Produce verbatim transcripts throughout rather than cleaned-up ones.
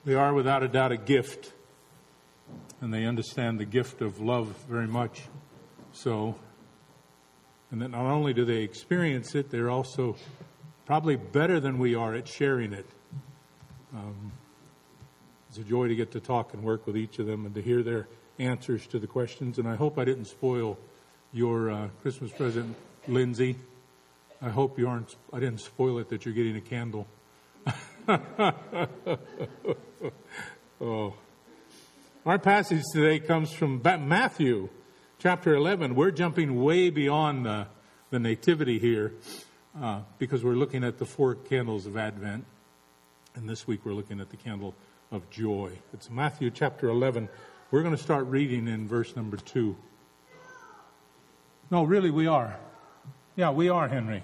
They are without a doubt a gift, and they understand the gift of love very much so. And that not only do they experience it, they're also probably better than we are at sharing it. Um, it's a joy to get to talk and work with each of them and to hear their answers to the questions. And I hope I didn't spoil your uh, Christmas present, Lindsay. I hope you aren't. I didn't spoil it that you're getting a candle. Oh, our passage today comes from Matthew, chapter eleven. We're jumping way beyond the, the nativity here uh, because we're looking at the four candles of Advent, and this week we're looking at the candle of joy. It's Matthew chapter eleven. We're going to start reading in verse number two. No, really, we are. Yeah, we are, Henry.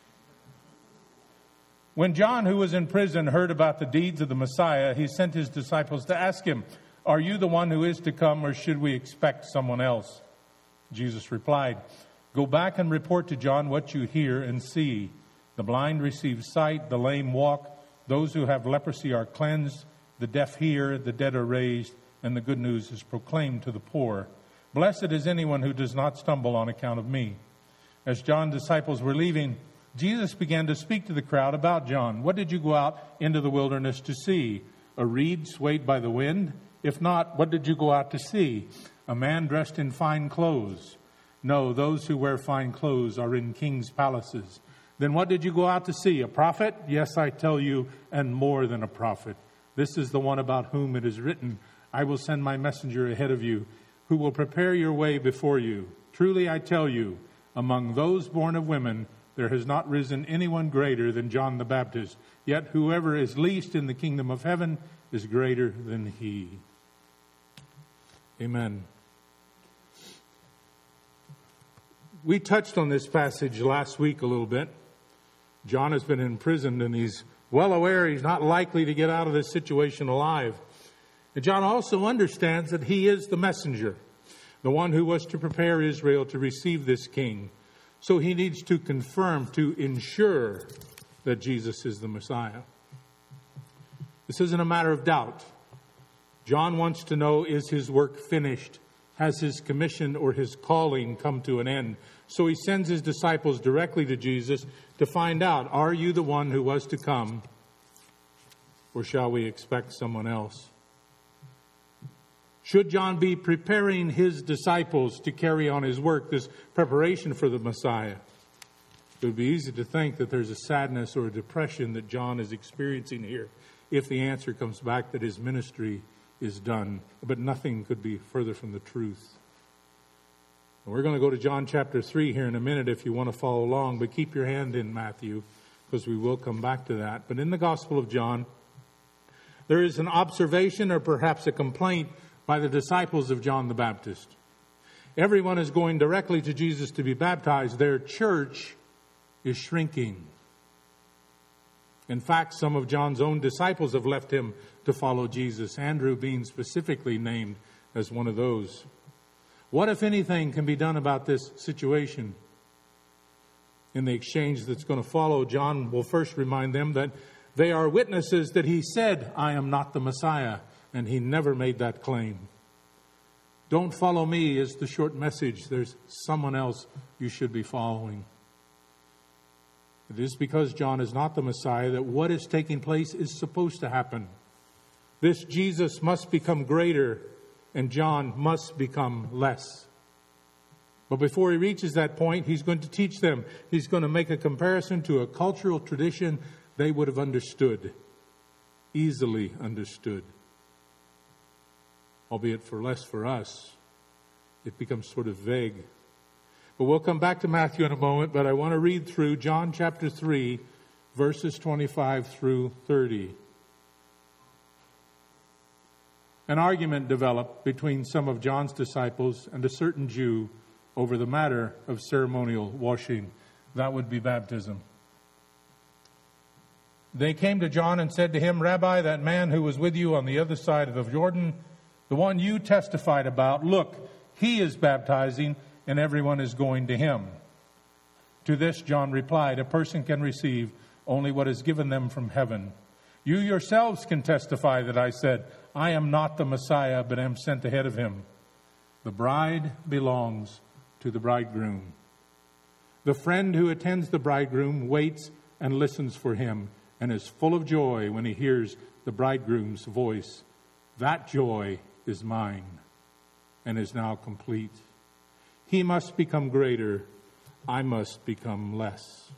When John, who was in prison, heard about the deeds of the Messiah, he sent his disciples to ask him, "Are you the one who is to come, or should we expect someone else?" Jesus replied, "Go back and report to John what you hear and see. The blind receive sight, the lame walk, those who have leprosy are cleansed, the deaf hear, the dead are raised, and the good news is proclaimed to the poor. Blessed is anyone who does not stumble on account of me." As John's disciples were leaving, Jesus began to speak to the crowd about John. "What did you go out into the wilderness to see? A reed swayed by the wind? If not, what did you go out to see? A man dressed in fine clothes? No, those who wear fine clothes are in kings' palaces. Then what did you go out to see? A prophet? Yes, I tell you, and more than a prophet. This is the one about whom it is written, 'I will send my messenger ahead of you, who will prepare your way before you.' Truly I tell you, among those born of women, there has not risen anyone greater than John the Baptist. Yet whoever is least in the kingdom of heaven is greater than he." Amen. We touched on this passage last week a little bit. John has been imprisoned and he's well aware he's not likely to get out of this situation alive. And John also understands that he is the messenger, the one who was to prepare Israel to receive this king. So he needs to confirm, to ensure that Jesus is the Messiah. This isn't a matter of doubt. John wants to know, is his work finished? Has his commission or his calling come to an end? So he sends his disciples directly to Jesus to find out, are you the one who was to come, or shall we expect someone else? Should John be preparing his disciples to carry on his work, this preparation for the Messiah? It would be easy to think that there's a sadness or a depression that John is experiencing here if the answer comes back that his ministry is done. But nothing could be further from the truth. And we're going to go to John chapter three here in a minute if you want to follow along, but keep your hand in Matthew because we will come back to that. But in the Gospel of John, there is an observation or perhaps a complaint by the disciples of John the Baptist. Everyone is going directly to Jesus to be baptized. Their church is shrinking. In fact, some of John's own disciples have left him to follow Jesus, Andrew being specifically named as one of those. What, if anything, can be done about this situation? In the exchange that's going to follow, John will first remind them that they are witnesses that he said, "I am not the Messiah," and he never made that claim. Don't follow me is the short message. There's someone else you should be following. It is because John is not the Messiah that what is taking place is supposed to happen. This Jesus must become greater and John must become less. But before he reaches that point, he's going to teach them. He's going to make a comparison to a cultural tradition they would have understood, easily understood. Albeit for less for us, it becomes sort of vague. But we'll come back to Matthew in a moment, but I want to read through John chapter three, verses twenty-five through thirty. An argument developed between some of John's disciples and a certain Jew over the matter of ceremonial washing. That would be baptism. They came to John and said to him, "Rabbi, that man who was with you on the other side of the Jordan, the one you testified about, look, he is baptizing and everyone is going to him." To this John replied, "A person can receive only what is given them from heaven. You yourselves can testify that I said, I am not the Messiah, but am sent ahead of him. The bride belongs to the bridegroom. The friend who attends the bridegroom waits and listens for him and is full of joy when he hears the bridegroom's voice. That joy is mine and is now complete. He must become greater. I must become less.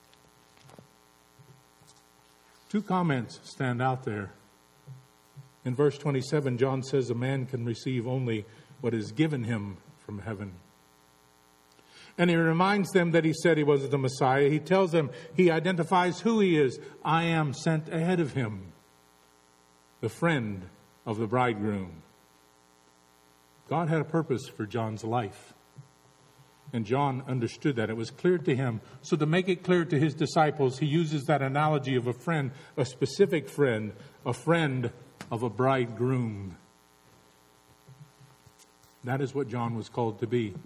Two comments stand out there. In verse twenty-seven, John says a man can receive only what is given him from heaven. And he reminds them that he said he was the Messiah. He tells them, he identifies who he is. I am sent ahead of him, the friend of the bridegroom. God had a purpose for John's life. And John understood that. It was clear to him. So to make it clear to his disciples, he uses that analogy of a friend, a specific friend, a friend of a bridegroom. That is what John was called to be.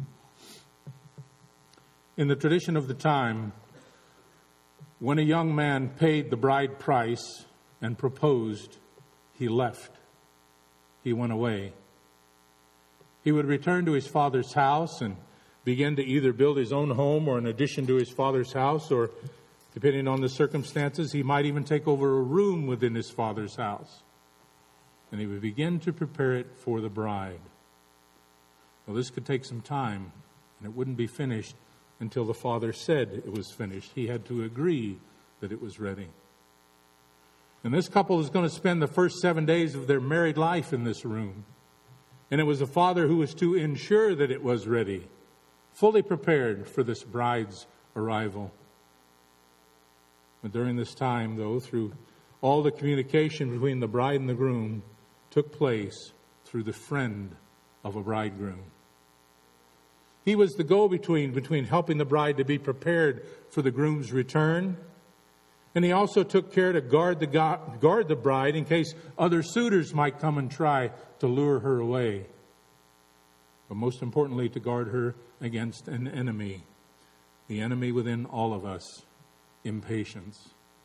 In the tradition of the time, when a young man paid the bride price and proposed, he left. He went away. He would return to his father's house and begin to either build his own home or an addition to his father's house, or depending on the circumstances, he might even take over a room within his father's house. And he would begin to prepare it for the bride. Well, this could take some time, and it wouldn't be finished until the father said it was finished. He had to agree that it was ready. And this couple is going to spend the first seven days of their married life in this room. And it was the father who was to ensure that it was ready, fully prepared for this bride's arrival. But during this time, though, through all the communication between the bride and the groom took place through the friend of a bridegroom. He was the go-between between helping the bride to be prepared for the groom's return, and he also took care to guard the guard the bride in case other suitors might come and try to lure her away. But most importantly, to guard her against an enemy, the enemy within all of us, impatience.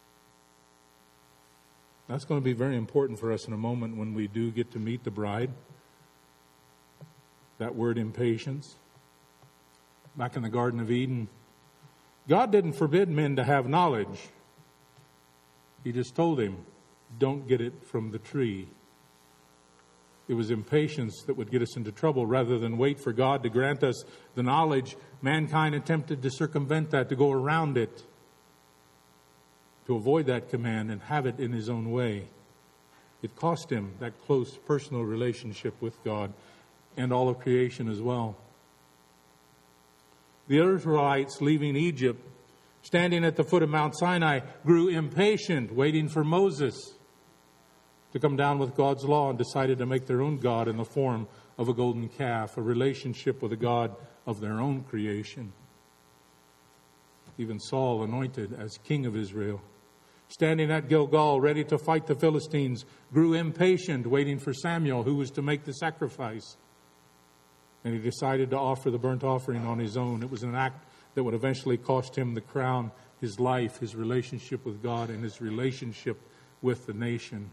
That's going to be very important for us in a moment when we do get to meet the bride. That word impatience. Back in the Garden of Eden, God didn't forbid men to have knowledge. He just told him, don't get it from the tree. It was impatience that would get us into trouble. Rather than wait for God to grant us the knowledge, mankind attempted to circumvent that, to go around it, to avoid that command and have it in his own way. It cost him that close personal relationship with God and all of creation as well. The Israelites leaving Egypt, standing at the foot of Mount Sinai, grew impatient, waiting for Moses to come down with God's law, and decided to make their own God in the form of a golden calf, a relationship with a God of their own creation. Even Saul, anointed as king of Israel, standing at Gilgal, ready to fight the Philistines, grew impatient, waiting for Samuel, who was to make the sacrifice. And he decided to offer the burnt offering on his own. It was an act that would eventually cost him the crown, his life, his relationship with God, and his relationship with the nation.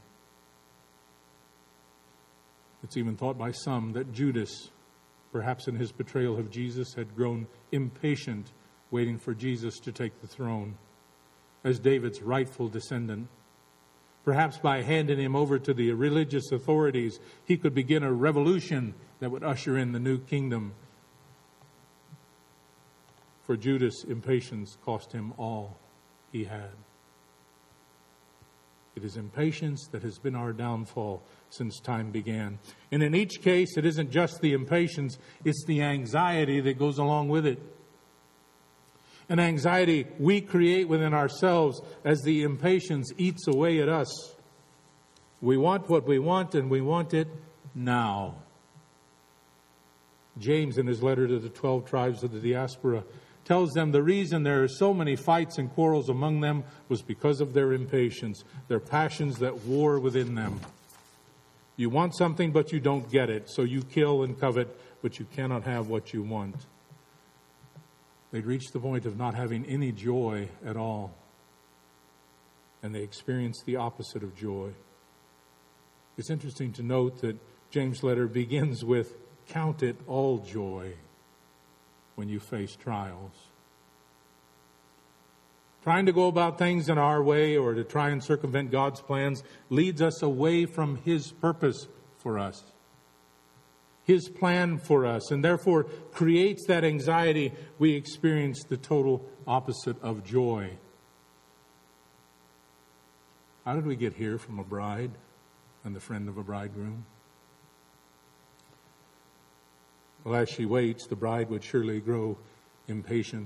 It's even thought by some that Judas, perhaps in his betrayal of Jesus, had grown impatient, waiting for Jesus to take the throne as David's rightful descendant. Perhaps by handing him over to the religious authorities, he could begin a revolution that would usher in the new kingdom. For Judas, impatience cost him all he had. It is impatience that has been our downfall since time began. And in each case, it isn't just the impatience, it's the anxiety that goes along with it. An anxiety we create within ourselves as the impatience eats away at us. We want what we want, and we want it now. James, in his letter to the twelve tribes of the diaspora, tells them the reason there are so many fights and quarrels among them was because of their impatience, their passions that war within them. You want something, but you don't get it, so you kill and covet, but you cannot have what you want. They'd reached the point of not having any joy at all. and they experience the opposite of joy. It's interesting to note that James' letter begins with, "Count it all joy when you face trials." Trying to go about things in our way or to try and circumvent God's plans leads us away from His purpose for us, His plan for us, and therefore creates that anxiety. We experience the total opposite of joy. How did we get here from a bride and the friend of a bridegroom? Well, as she waits, the bride would surely grow impatient.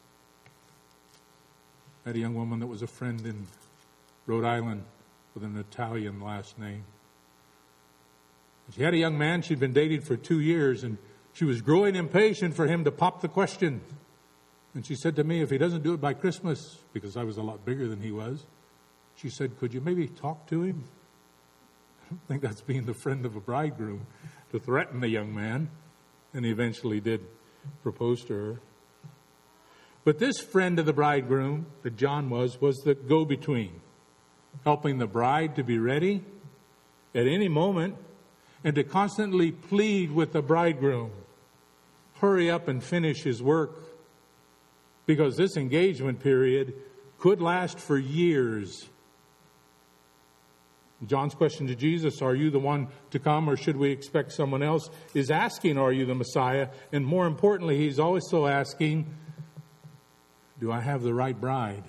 I had a young woman that was a friend in Rhode Island with an Italian last name. She had a young man she'd been dating for two years, and she was growing impatient for him to pop the question. And she said to me, if he doesn't do it by Christmas, because I was a lot bigger than he was, she said, could you maybe talk to him? I don't think that's being the friend of a bridegroom, to threaten the young man. And he eventually did propose to her. But this friend of the bridegroom, that John was, was the go-between, helping the bride to be ready at any moment and to constantly plead with the bridegroom, hurry up and finish his work, because this engagement period could last for years. John's question to Jesus, are you the one to come or should we expect someone else, is asking, are you the Messiah? And more importantly, he's also asking, do I have the right bride?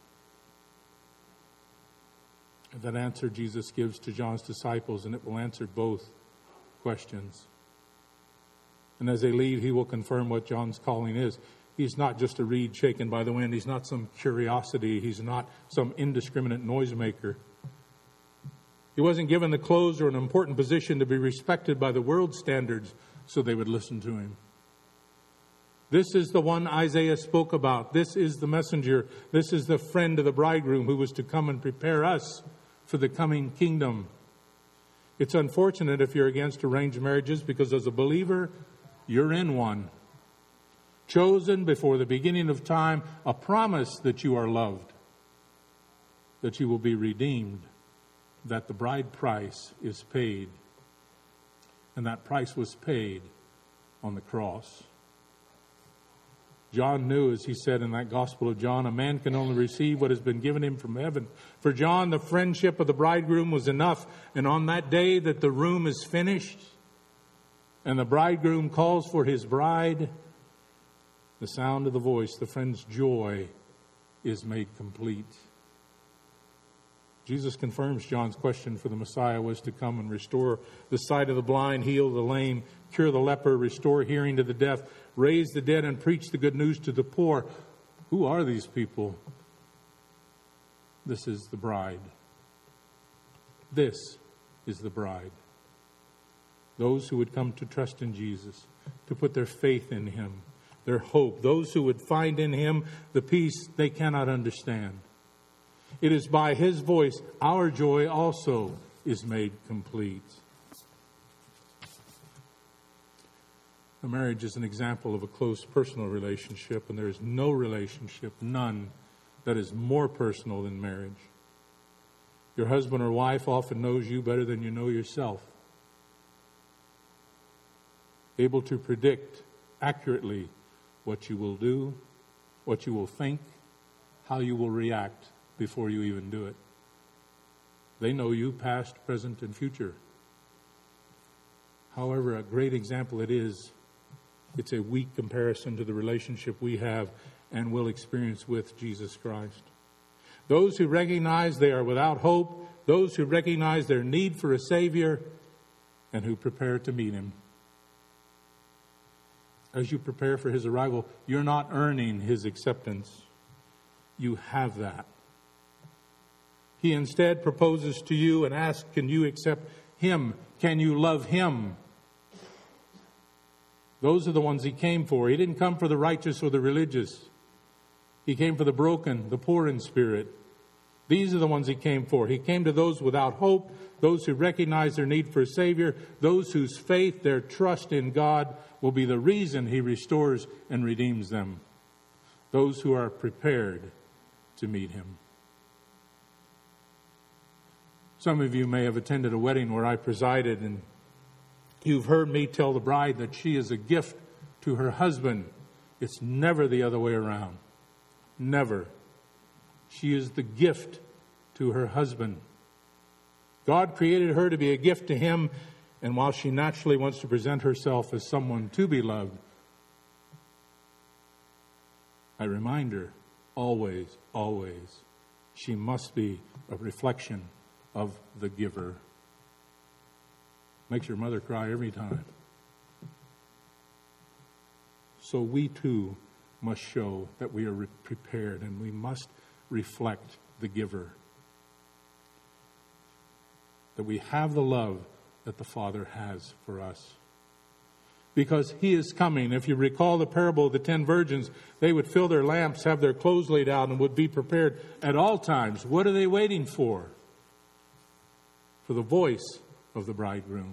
That answer Jesus gives to John's disciples, and it will answer both questions. And as they leave, he will confirm what John's calling is. He's not just a reed shaken by the wind. He's not some curiosity. He's not some indiscriminate noisemaker. He wasn't given the clothes or an important position to be respected by the world's standards so they would listen to him. This is the one Isaiah spoke about. This is the messenger. This is the friend of the bridegroom who was to come and prepare us for the coming kingdom. It's unfortunate if you're against arranged marriages, because as a believer, you're in one. Chosen before the beginning of time, a promise that you are loved, that you will be redeemed, that the bride price is paid. And that price was paid on the cross. John knew, as he said in that Gospel of John, a man can only receive what has been given him from heaven. For John, the friendship of the bridegroom was enough. And on that day that the room is finished and the bridegroom calls for his bride, the sound of the voice, the friend's joy, is made complete. Jesus confirms John's question for the Messiah was to come and restore the sight of the blind, heal the lame, cure the leper, restore hearing to the deaf, raise the dead, and preach the good news to the poor. Who are these people? This is the bride. This is the bride. Those who would come to trust in Jesus, to put their faith in Him, their hope. Those who would find in Him the peace they cannot understand. It is by His voice our joy also is made complete. A marriage is an example of a close personal relationship, and there is no relationship, none, that is more personal than marriage. Your husband or wife often knows you better than you know yourself. Able to predict accurately what you will do, what you will think, how you will react before you even do it. They know you past, present, and future. However, a great example it is, it's a weak comparison to the relationship we have and will experience with Jesus Christ. Those who recognize they are without hope, those who recognize their need for a Savior, and who prepare to meet Him. As you prepare for His arrival, you're not earning His acceptance. You have that. He instead proposes to you and asks, can you accept Him? Can you love Him? Those are the ones He came for. He didn't come for the righteous or the religious. He came for the broken, the poor in spirit. These are the ones He came for. He came to those without hope, those who recognize their need for a Savior, those whose faith, their trust in God will be the reason He restores and redeems them. Those who are prepared to meet Him. Some of you may have attended a wedding where I presided, and you've heard me tell the bride that she is a gift to her husband. It's never the other way around. Never. She is the gift to her husband. God created her to be a gift to him, and while she naturally wants to present herself as someone to be loved, I remind her, always, always, she must be a reflection of the giver. Makes your mother cry every time. So we too must show that we are re- prepared, and we must reflect the giver. That we have the love that the Father has for us. Because he is coming. If you recall the parable of the ten virgins, they would fill their lamps, have their clothes laid out, and would be prepared at all times. What are they waiting for? For the voice of the bridegroom.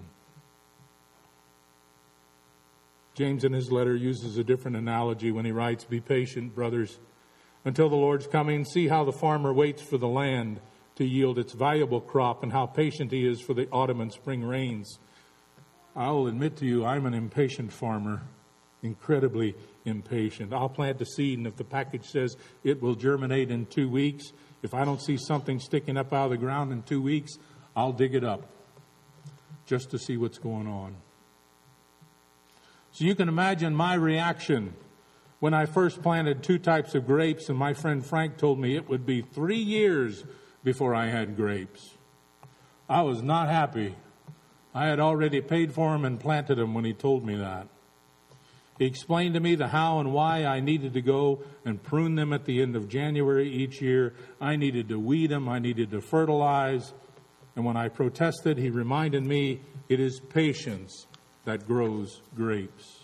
James in his letter uses a different analogy when he writes, "Be patient, brothers, until the Lord's coming. See how the farmer waits for the land to yield its valuable crop, and how patient he is for the autumn and spring rains." I'll admit to you, I'm an impatient farmer, incredibly impatient. I'll plant the seed, and if the package says it will germinate in two weeks, if I don't see something sticking up out of the ground in two weeks, I'll dig it up just to see what's going on. So you can imagine my reaction when I first planted two types of grapes, and my friend Frank told me it would be three years before I had grapes. I was not happy. I had already paid for them and planted them when he told me that. He explained to me the how and why I needed to go and prune them at the end of January each year. I needed to weed them. I needed to fertilize. And when I protested, he reminded me it is patience that grows grapes.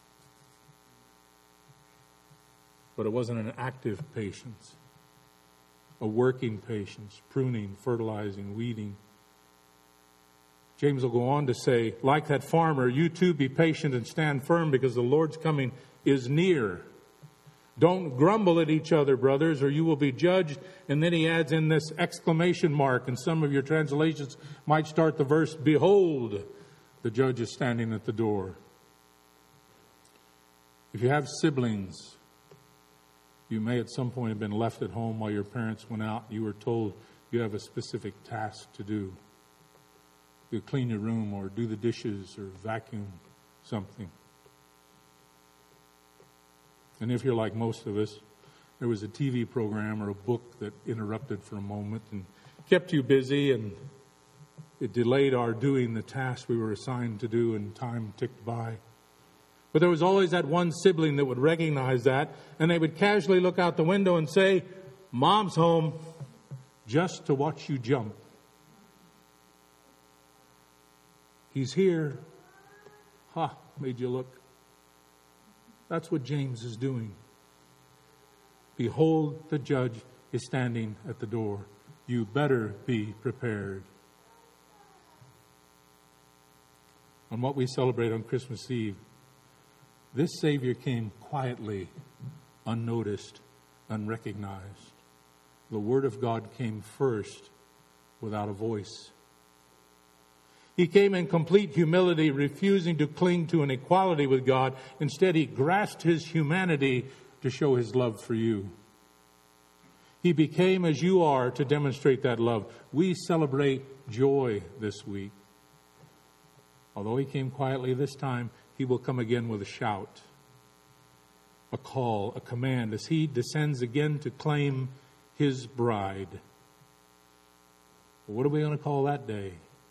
But it wasn't an active patience, a working patience, pruning, fertilizing, weeding. James will go on to say, like that farmer, you too be patient and stand firm, because the Lord's coming is near. Don't grumble at each other, brothers, or you will be judged. And then he adds in this exclamation mark, and some of your translations might start the verse, "Behold, the judge is standing at the door." If you have siblings, you may at some point have been left at home while your parents went out. You were told you have a specific task to do. You clean your room or do the dishes or vacuum something. And if you're like most of us, there was a T V program or a book that interrupted for a moment and kept you busy, and it delayed our doing the task we were assigned to do, and time ticked by. But there was always that one sibling that would recognize that, and they would casually look out the window and say, "Mom's home," just to watch you jump. He's here. Ha, made you look. That's what James is doing. Behold, the judge is standing at the door. You better be prepared. On what we celebrate on Christmas Eve, this Savior came quietly, unnoticed, unrecognized. The Word of God came first, without a voice. He came in complete humility, refusing to cling to an equality with God. Instead, he grasped his humanity to show his love for you. He became as you are to demonstrate that love. We celebrate joy this week. Although he came quietly this time, he will come again with a shout, a call, a command, as he descends again to claim his bride. What are we going to call that day?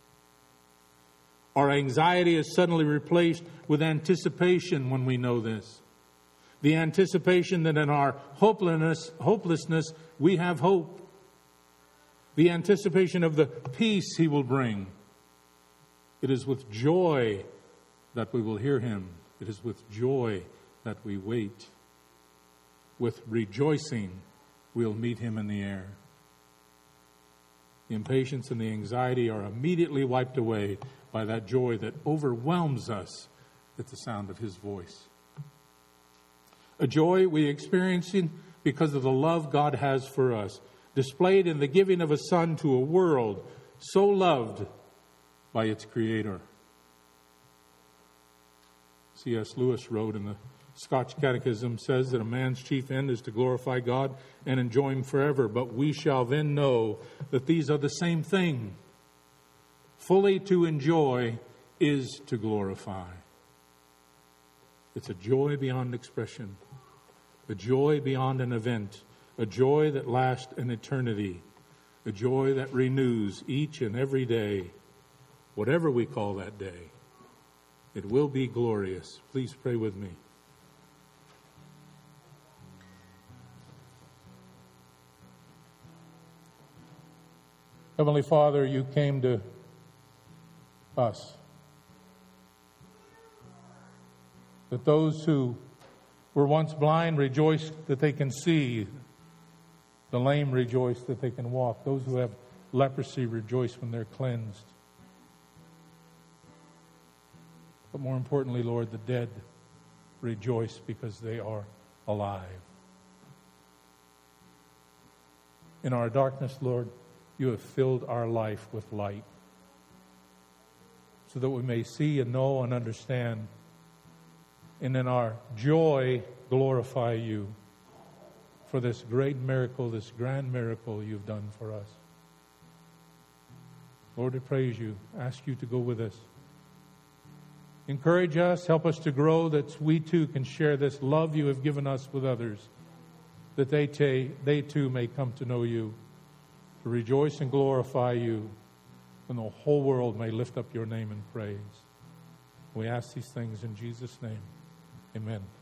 Our anxiety is suddenly replaced with anticipation when we know this. The anticipation that in our hopelessness, hopelessness, we have hope. The anticipation of the peace he will bring. It is with joy that we will hear him. It is with joy that we wait. With rejoicing, we'll meet him in the air. The impatience and the anxiety are immediately wiped away by that joy that overwhelms us at the sound of his voice. A joy we experience because of the love God has for us, displayed in the giving of a son to a world so loved by its creator. C S Lewis wrote in the Scotch Catechism, says that a man's chief end is to glorify God and enjoy Him forever, but we shall then know that these are the same thing. Fully to enjoy is to glorify. It's a joy beyond expression, a joy beyond an event, a joy that lasts an eternity, a joy that renews each and every day, whatever we call that day. It will be glorious. Please pray with me. Heavenly Father, you came to us, that those who were once blind rejoice that they can see, the lame rejoice that they can walk, those who have leprosy rejoice when they're cleansed. But more importantly, Lord, the dead rejoice because they are alive. In our darkness, Lord, you have filled our life with light so that we may see and know and understand, and in our joy glorify you for this great miracle, this grand miracle you've done for us. Lord, I praise you, ask you to go with us. Encourage us, help us to grow, that we too can share this love you have given us with others, that they, t- they too may come to know you, to rejoice and glorify you, and the whole world may lift up your name in praise. We ask these things in Jesus' name. Amen.